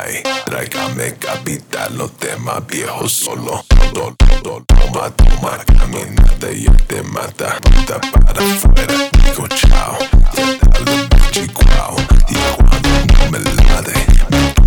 Ay, tráigame capital, los temas viejos solo. Toma, toma, caminata y él te mata. Puta para afuera, digo chao. Ya dale, chicuao. Y cuando no me la de,